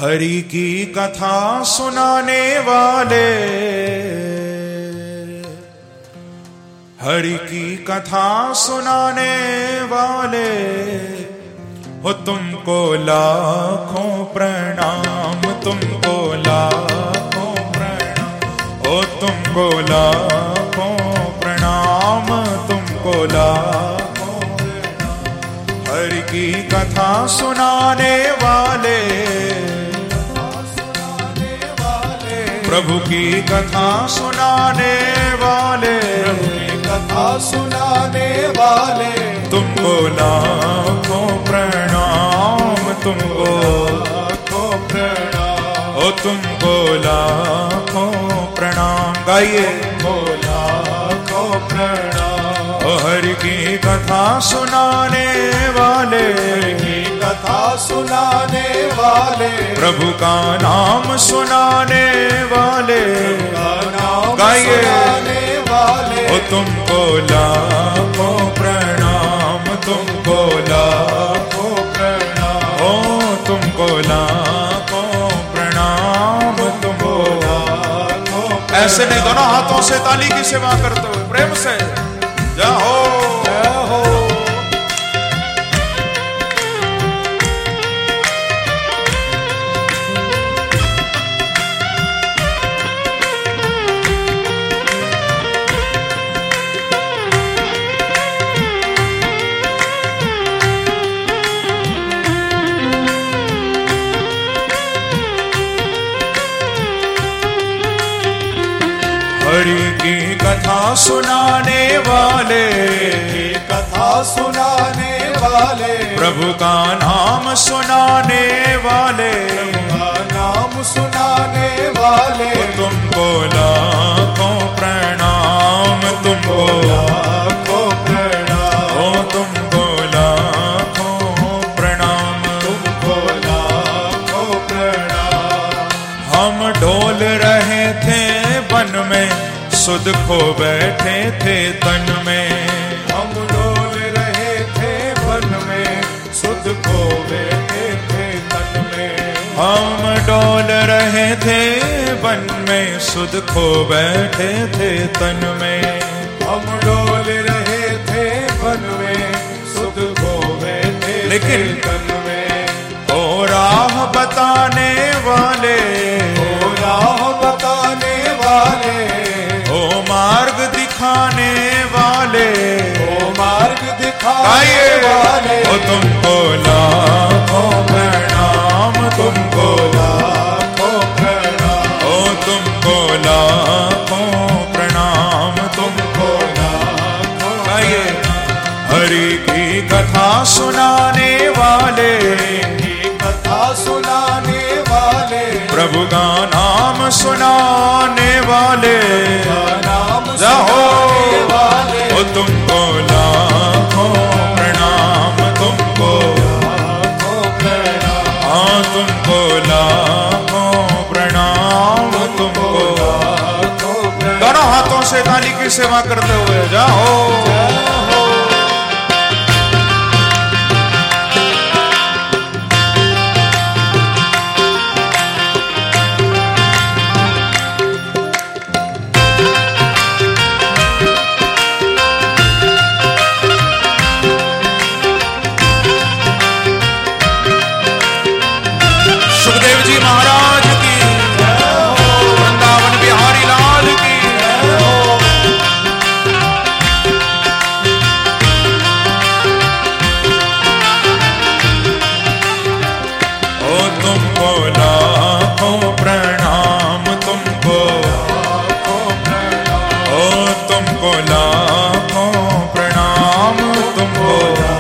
हरि की कथा सुनाने वाले, हरि की कथा सुनाने वाले, हो तुमको लाखों प्रणाम, तुमको लाखों प्रणाम, हो तुमको लाखों प्रणाम, तुमको लाखों प्रणाम। हरि की कथा सुनाने वाले, प्रभु की कथा सुनाने वाले, कथा सुनाने वाले, तुमको लाखों प्रणाम, तुमको लाखों प्रणाम, ओ तुमको लाखों प्रणाम। गाइए लाखों प्रणाम। ओ हरि की कथा सुनाने वाले, कथा सुनाने वाले, प्रभु का नाम सुनाने वाले, नाम गाइए सुनाने वाले, ओ तुमको लाखों प्रणाम, तुमको लाखों प्रणाम, ओ तुमको लाखों प्रणाम, तुमको लाखों प्रणाम। ऐसे नहीं, दोनों हाथों से ताली की सेवा करते हुए प्रेम से जय हो, जय हो। हरि की कथा सुनाने वाले, कथा सुनाने वाले, प्रभु का नाम सुनाने वाले, नाम सुनाने वाले, तुमको लाखों प्रणाम, तुमको लाखों प्रणाम, ओ तुमको लाखों प्रणाम, तुमको लाखों प्रणाम। हम डोल रहे थे वन में, सुध खो बैठे थे तन में, हम डोल रहे थे वन में, सुध खो बैठे थे तन में, हम डोल रहे थे वन में, सुध खो बैठे थे तन में, हम डोल रहे थे वन में, सुध खो बैठे लेकिन थे तन में। ओ राह बताने वाले, ओ राह बताने वाले, ओ मार्ग दिखाने वाले, ओ मार्ग दिखाने गाइए वाले, ओ तुमको लाखों प्रणाम, तुमको लाखों प्रणाम, ओ तुमको लाखों प्रणाम, तुमको लाखों गाइए हरि की कथा सुनाने वाले, कथा सुनाने वाले, प्रभु का नाम सुनाने वाले, नाम जाओ सुनाने वाले, ओ तुमको लाखों प्रणाम, तुमको लाखों प्रणाम, हाँ तुमको लाखों प्रणाम, तुमको लाखों प्रणाम। दोनों हाथों से ताली की सेवा करते हुए जाओ, सुखदेव जी महाराज की, वृंदावन बिहारी लाल की, ओ तुमको लाखों प्रणाम, तुमको ओ तुमको लाखों प्रणाम, तुमको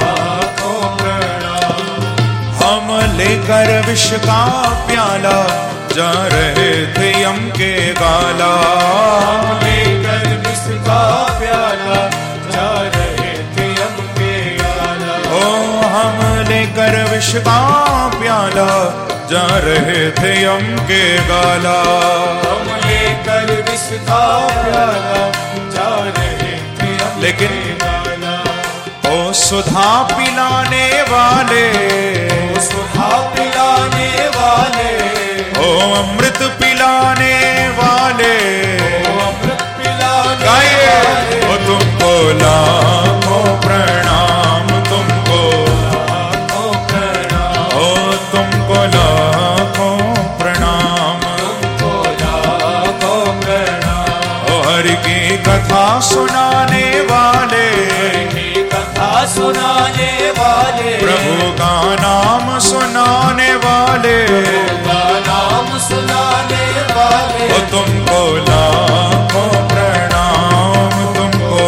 हम लेकर विष का प्याला जा रहे थे यम के गाला, लेकर विष का प्याला जा रहे थे यम के गाला, ओ हम लेकर विष का प्याला जा रहे थे यम के गाला, हम लेकर विष का प्याला जा रहे थे यम लेकिन के गाला। ओ सुधा पिलाने वाले, सुधा पिलाने वाले, ओ अमृत पिलाने वाले, अमृत पिलाने गाइए वाले, ओ तुमको लाखों प्रणाम, तुमको लाखों प्रणाम, ओ तुमको लाखों प्रणाम, तुमको लाखों प्रणाम। ओ हरि की कथा सुनाने वाले, कथा सुनाने वाले, प्रभु का नाम सुनाने वाले, का नाम सुनाने वाले, ओ तुमको लाखों प्रणाम, तुमको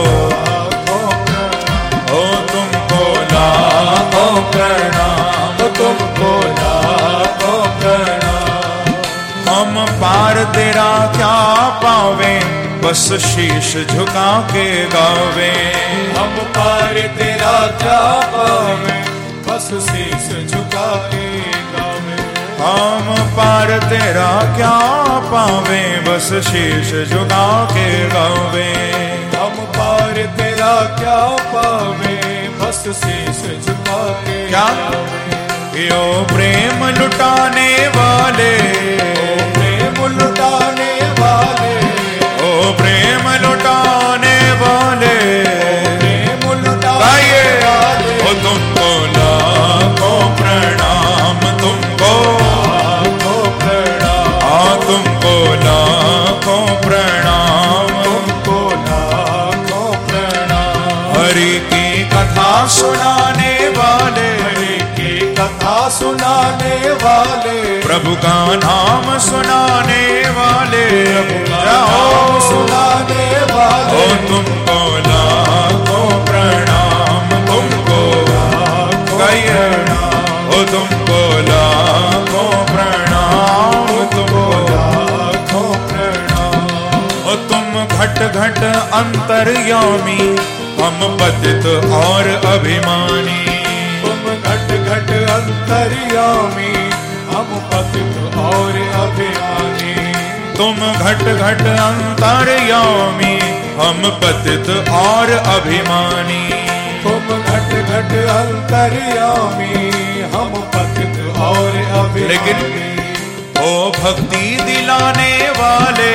ओ तुमको लाखों प्रणाम, तुमको लाखों प्रणाम। हम पार तेरा क्या पावे, बस शीश झुका के गावे, हम पार तेरा क्या पावे, बस शीश झुका के गावे। हम पार तेरा क्या पावे, बस शीश झुका के गावे, हम पार तेरा क्या पावे, बस शीश झुका के क्या? गावे। यो प्रेम लुटाने वाले, ओ प्रेम लुटाने वाले, ओ प्रेम लुटाने वाले, प्रेम लुटाने गाइए वाले, ओ तुमको लाखों प्रणाम, तुमको लाखों प्रणाम, तुमको लाखों प्रणाम, तुमको लाखों प्रणाम। हरि की कथा सुनाने वाले, हरि की कथा सुनाने वाले, प्रभु का नाम सुनाने वाले, नाम सुनाने वाले, ओ तुमको लाखों प्रणाम, तुमको गाइए ओ तुमको लाखों प्रणाम, तुमको लाखों प्रणाम। ओ तुम घट घट अंतर्यामी, हम पतित और अभिमानी, तुम घट घट अंतर्यामी, हम पतित और अभिमानी। तुम घट घट अंतर्यामी, हम पतित और अभिमानी, तुम घट घट अंतर्यामी, हम पतित और अभिमानी। लेकिन ओ भक्ति दिलाने वाले,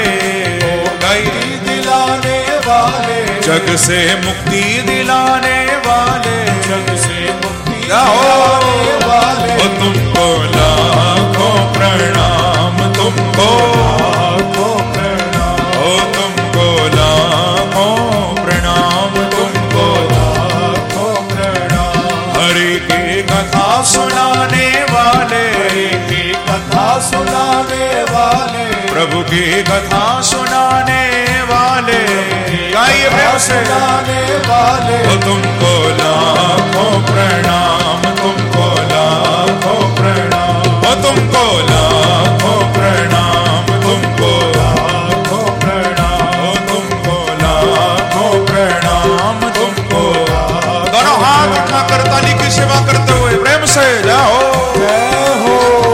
गई दिलाने वाले, जग से मुक्ति दिलाने वाले, जग से मुक्ति गाओ दिलाने वाले, ओ तुमको लाखों प्रणाम, तुमको लाखों प्रणाम, ओ तुमको लाखों प्रणाम, तुमको लाखों प्रणाम। हरि की कथा सुनाने वाले, की कथा सुनाने वाले, प्रभु की कथा सुनाने वाले, गाइए प्रेम से सुनाने वाले, ओ तुमको लाखों प्रणाम, तुमको लाखों प्रणाम, ओ तुमको लाखों प्रणाम, तुमको लाखों प्रणाम, ओ तुमको लाखों प्रणाम, तुमको दोनों हाथ उठाकर ताली की सेवा करते हुए प्रेम से जाओ। जय हो।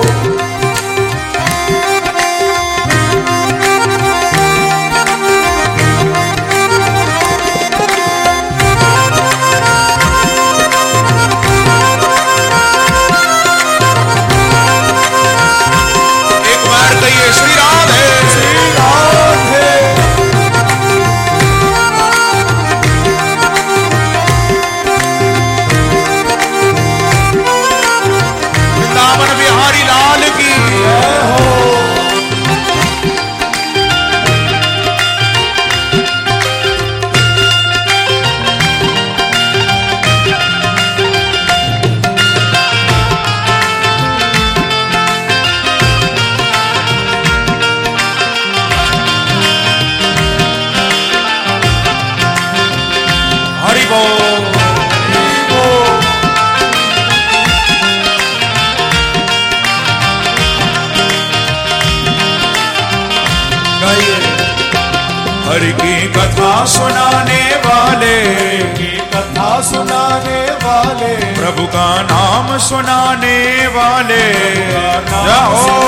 एक बार कहिए श्री राधे, श्री राधे। वृंदावन बिहारी लाल की जय हो। हरि बोल। हरि की कथा सुनाने वाले, की कथा सुनाने वाले, प्रभु का नाम सुनाने वाले, जाओ